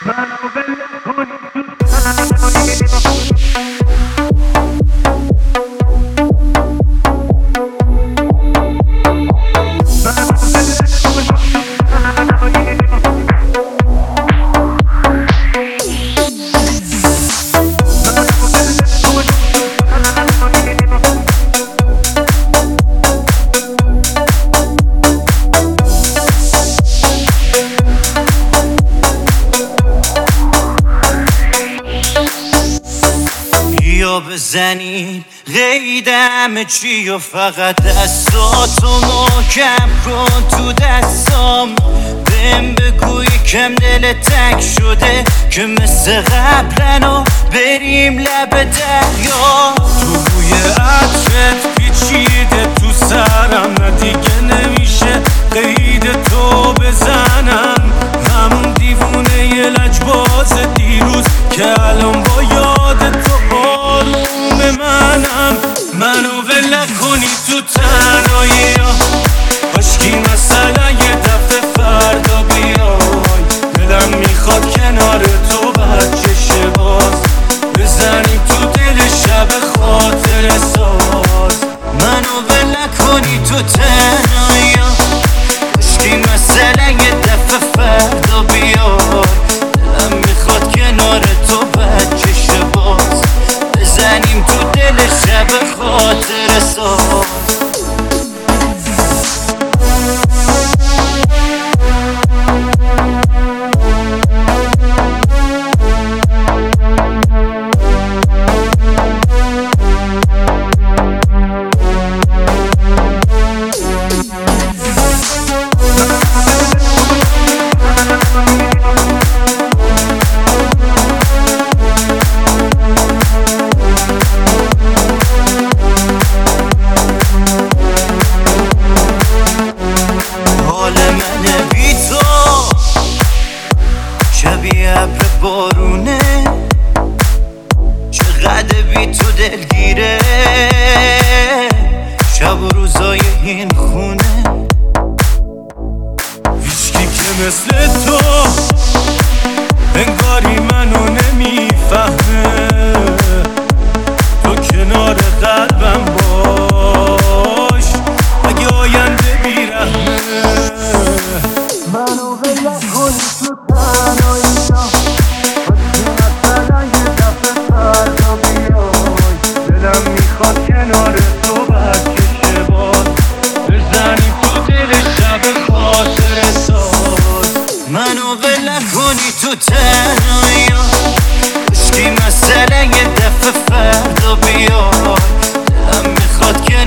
منو ول کنی تو تنهایی بزنین قیدم چی و فقط دستاتو محکم کن تو دستام بهم بگو یکم دل تنگ شده که مثل قبلنو بریم لب دریا تو بوی عطرت پیچیده تو سرم نه دیگه نمیشه قید تو بزنم همون دیوونه ی لجباز دیروز که الان با یاد تو آروم منو ول کنی تو تنهایی کاشکی مثلا یه دفعه فردا بیای دلم میخواد کنار تو بچشه باز بزنیم تو دل شب خاطر ساز منو ول کنی تو تنهایی کاشکی مثلا یه دفعه فردا بیای دلم میخواد کنار تو بچشه باز بزنیم تو دل شب خاطر ساز شبیه ابر بارونه چقدر بی تو دلگیره شب و روزای این خونه هیچکی که مثل تو انگاری منو نمیفهمه تو کنار قلبم باش اگه آینده بیرحمه منو ول کنی تو تنهایی کاشکی مثلا یه دفعه فردا بیای دلم میخواد کنار تو بچشه باز بزنیم تو دل شب خاطر ساز منو ول کنی تو تنهایی کاشکی مثلا یه دفعه فردا بیای دلم میخواد